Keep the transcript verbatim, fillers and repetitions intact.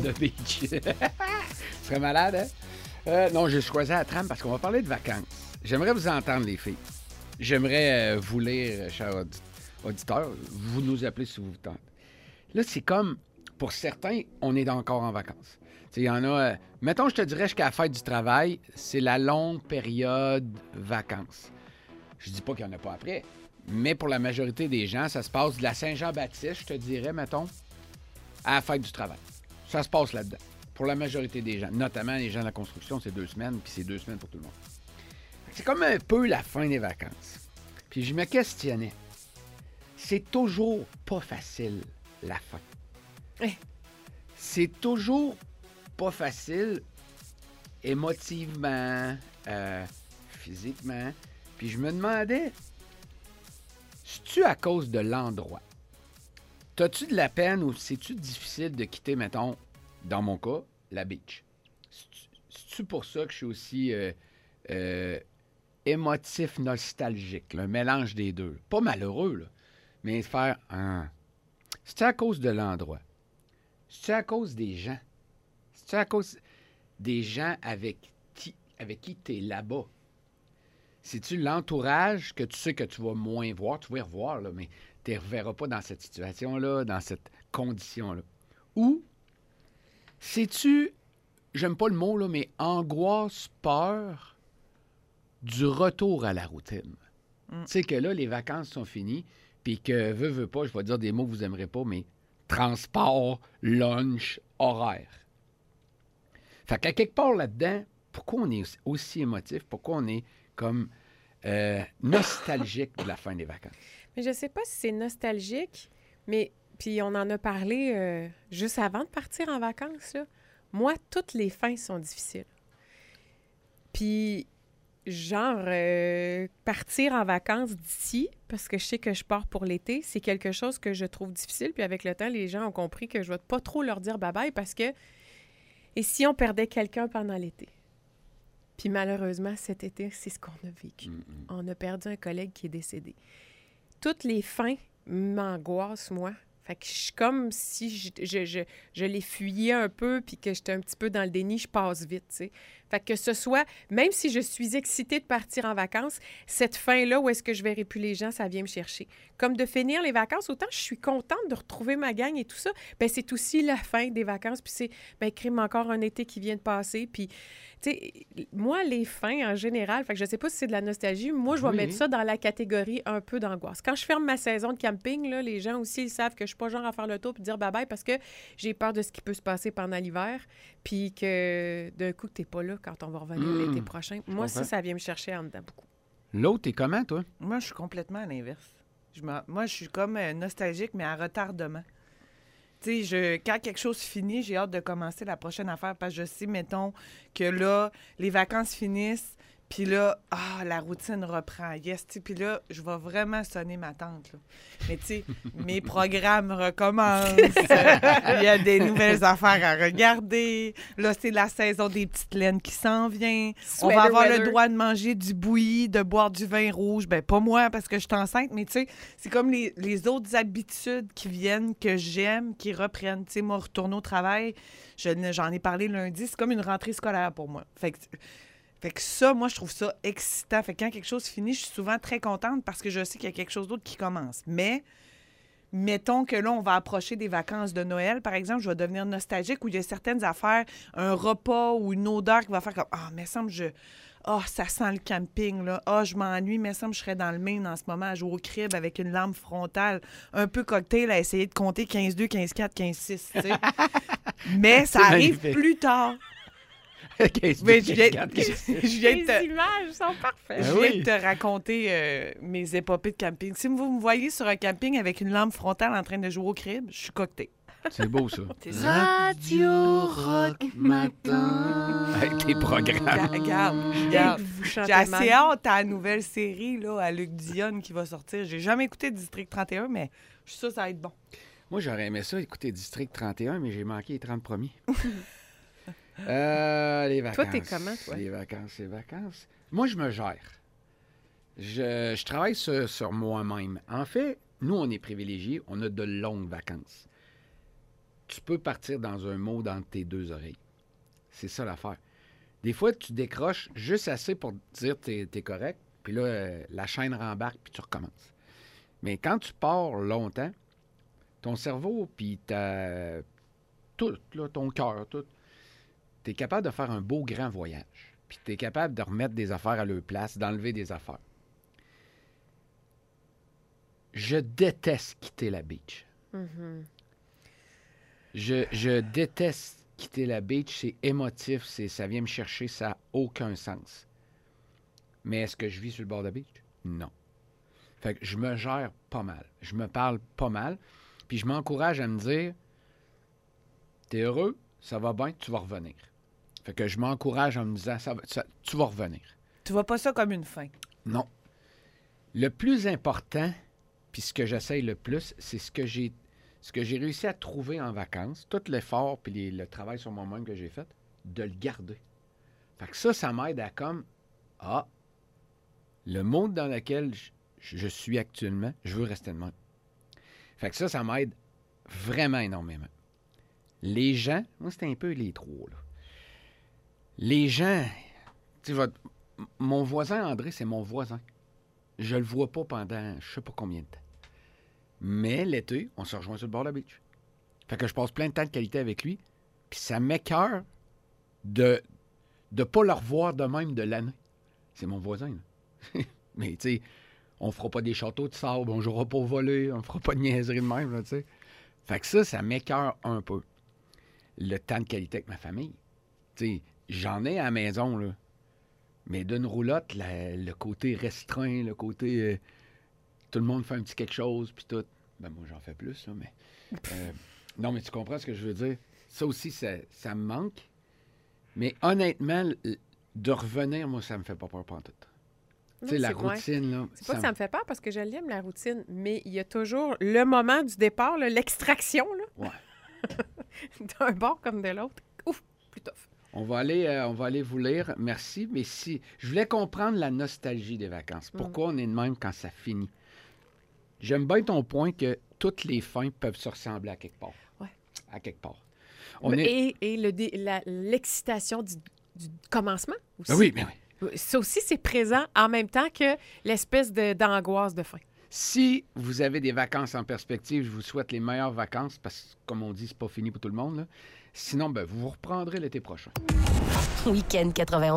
de beach. Ce serait malade, hein? Euh, non, j'ai choisi la trame parce qu'on va parler de vacances. J'aimerais vous entendre, les filles. J'aimerais euh, vous lire, chers audi- auditeurs. Vous nous appelez si vous vous tentez. Là, c'est comme, pour certains, on est encore en vacances. Il y en a... Euh, mettons, je te dirais jusqu'à la fête du travail, c'est la longue période vacances. Je dis pas qu'il n'y en a pas après, mais pour la majorité des gens, ça se passe de la Saint-Jean-Baptiste, je te dirais, mettons, à la fête du travail. Ça se passe là-dedans. Pour la majorité des gens, notamment les gens de la construction, c'est deux semaines, puis c'est deux semaines pour tout le monde. C'est comme un peu la fin des vacances. Puis je me questionnais. C'est toujours pas facile, la fin. Eh. C'est toujours pas facile émotivement, euh, physiquement. Puis je me demandais, c'est-tu à cause de l'endroit? T'as-tu de la peine ou c'est-tu difficile de quitter, mettons, dans mon cas, la beach? C'est-tu, c'est-tu pour ça que je suis aussi euh, euh, émotif, nostalgique, là, un mélange des deux? Pas malheureux, là, mais faire... Hein, c'est-tu à cause de l'endroit? C'est-tu à cause des gens? C'est-tu à cause des gens avec qui, avec qui tu es là-bas? C'est-tu l'entourage que tu sais que tu vas moins voir? Tu vas y revoir, là, mais tu ne reverras pas dans cette situation-là, dans cette condition-là. Ou c'est-tu, j'aime pas le mot, là, mais angoisse, peur du retour à la routine? Mm. Tu sais que là, les vacances sont finies, puis que, veux, veux pas, je vais dire des mots que vous n'aimerez pas, mais transport, lunch, horaire. Fait qu'à quelque part là-dedans, pourquoi on est aussi émotif? Pourquoi on est comme euh, nostalgique de la fin des vacances? Mais je sais pas si c'est nostalgique, mais puis on en a parlé euh, juste avant de partir en vacances, là. Moi, toutes les fins sont difficiles. Puis, genre, euh, partir en vacances d'ici, parce que je sais que je pars pour l'été, c'est quelque chose que je trouve difficile. Puis avec le temps, les gens ont compris que je vais pas trop leur dire bye-bye parce que... Et si on perdait quelqu'un pendant l'été? Puis malheureusement, cet été, c'est ce qu'on a vécu. Mm-hmm. On a perdu un collègue qui est décédé. Toutes les fins m'angoissent, moi. Fait que je suis comme si je, je, je, je les fuyais un peu puis que j'étais un petit peu dans le déni, je passe vite, tu sais. Fait que ce soit, même si je suis excitée de partir en vacances, cette fin-là où est-ce que je verrai plus les gens, ça vient me chercher. Comme de finir les vacances, autant je suis contente de retrouver ma gang et tout ça, bien, c'est aussi la fin des vacances, puis c'est, bien, crime encore un été qui vient de passer, puis, tu sais, moi, les fins en général, fait que je sais pas si c'est de la nostalgie, moi, je vais oui. mettre ça dans la catégorie un peu d'angoisse. Quand je ferme ma saison de camping, là, les gens aussi, ils savent que je suis pas genre à faire le tour puis dire bye-bye parce que j'ai peur de ce qui peut se passer pendant l'hiver, puis que d'un coup, t'es pas là quand on va revenir mmh, l'été prochain. Moi, ça, ça vient me chercher en dedans beaucoup. L'autre, t'es comment, toi? Moi, je suis complètement à l'inverse. Je me... Moi, je suis comme euh, nostalgique, mais à retardement. Tu sais, je... quand quelque chose finit, j'ai hâte de commencer la prochaine affaire parce que je sais, mettons, que là, les vacances finissent, puis là, ah, la routine reprend. Yes, tu sais, puis là, je vais vraiment sonner ma tante, là. Mais tu sais, mes programmes recommencent. Il y a des nouvelles affaires à regarder. Là, c'est la saison des petites laines qui s'en vient. On va avoir weather. Le droit de manger du bouilli, de boire du vin rouge. Ben pas moi, parce que je suis enceinte, mais tu sais, c'est comme les, les autres habitudes qui viennent, que j'aime, qui reprennent. Tu sais, moi, retourner au travail, je, j'en ai parlé lundi, c'est comme une rentrée scolaire pour moi. Fait que... Fait que ça, moi, je trouve ça excitant. Fait que quand quelque chose finit, je suis souvent très contente parce que je sais qu'il y a quelque chose d'autre qui commence. Mais, mettons que là, on va approcher des vacances de Noël, par exemple, je vais devenir nostalgique où il y a certaines affaires, un repas ou une odeur qui va faire comme « Ah, mais semble je... Ah, oh, ça sent le camping, là. Ah, oh, je m'ennuie, mais semble je serais dans le Maine en ce moment à jouer au crib avec une lampe frontale, un peu cocktail à essayer de compter quinze deux, quinze quatre, quinze six, tu sais. Mais ça arrive magnifique. Plus tard. Mais je viens, je viens de te... Les images sont parfaites. Je viens oui. de te raconter euh, mes épopées de camping. Si vous me voyez sur un camping avec une lampe frontale en train de jouer au crib, je suis cocktail. C'est beau, ça. Radio Rock Matin. Avec tes programmes. Regarde, regarde. J'ai assez hâte à la nouvelle série là, à Luc Dionne qui va sortir. J'ai jamais écouté District trente et un, mais je suis sûre que ça va être bon. Moi, j'aurais aimé ça, écouter District trente et un, mais j'ai manqué les trente premiers. Euh, les vacances. Toi, t'es comment, toi? Les vacances, les vacances. Moi, je me gère. Je, je travaille sur, sur moi-même. En fait, nous, on est privilégiés. On a de longues vacances. tu peux partir dans un mot entre tes deux oreilles. C'est ça l'affaire. Des fois, tu décroches juste assez pour dire t'es, t'es correct, puis là, euh, la chaîne rembarque, puis tu recommences. Mais quand tu pars longtemps, ton cerveau, puis ta... tout, là, ton cœur, tout, tu es capable de faire un beau grand voyage. Puis tu es capable de remettre des affaires à leur place, d'enlever des affaires. Je déteste quitter la beach. Mhm. Je, je déteste quitter la beach. C'est émotif, c'est, ça vient me chercher, ça n'a aucun sens. Mais est-ce que je vis sur le bord de la beach? Non. Fait que je me gère pas mal. Je me parle pas mal. Puis je m'encourage à me dire, t'es heureux, ça va bien, tu vas revenir. Fait que je m'encourage en me disant, ça va, ça, tu vas revenir. Tu vois pas ça comme une fin. Non. Le plus important, puis ce que j'essaye le plus, c'est ce que j'ai ce que j'ai réussi à trouver en vacances, tout l'effort puis les- le travail sur moi-même que j'ai fait, de le garder. Fait que ça, ça m'aide à comme, ah, le monde dans lequel je, je suis actuellement, je veux rester de même. Fait que ça, ça m'aide vraiment énormément. Les gens, moi, c'était un peu les trois, là. Les gens, tu sais, votre- m- mon voisin André, c'est mon voisin. Je le vois pas pendant je sais pas combien de temps. Mais l'été, on se rejoint sur le bord de la beach. Fait que je passe plein de temps de qualité avec lui, puis ça m'écoeure de ne pas le revoir de même de l'année. C'est mon voisin, là. Mais tu sais, on fera pas des châteaux de sable, on jouera pas au volley, on fera pas de niaiserie de même, là, tu sais. Fait que ça, ça m'écoeure un peu. Le temps de qualité avec ma famille. Tu sais, j'en ai à la maison, là. Mais d'une roulotte, la- le côté restreint, le côté... euh, tout le monde fait un petit quelque chose, puis tout. Ben moi, j'en fais plus, là, mais... euh, non, mais tu comprends ce que je veux dire? Ça aussi, ça, ça me manque. Mais honnêtement, l- de revenir, moi, ça me fait pas peur pantoute. Tu sais, Non, la c'est- ouais. routine, là... C'est pas ça que ça me fait peur parce que je l'aime, la routine, mais il y a toujours le moment du départ, là, l'extraction, là, Ouais. d'un bord comme de l'autre. Ouf, plus tough. On va aller, euh, on va aller vous lire. Merci. Mais si... Je voulais comprendre la nostalgie des vacances. Pourquoi on est de même quand ça finit? J'aime bien ton point que toutes les fins peuvent se ressembler à quelque part. Ouais. À quelque part. On Mais- est... Et, et le dé- la- l'excitation du, du commencement aussi. Ah oui, mais oui. Ça aussi, c'est présent en même temps que l'espèce de- d'angoisse de fin. Si vous avez des vacances en perspective, je vous souhaite les meilleures vacances parce que, comme on dit, c'est pas fini pour tout le monde, là. Sinon, ben, vous vous reprendrez l'été prochain. Week-end quatre-vingt-onze.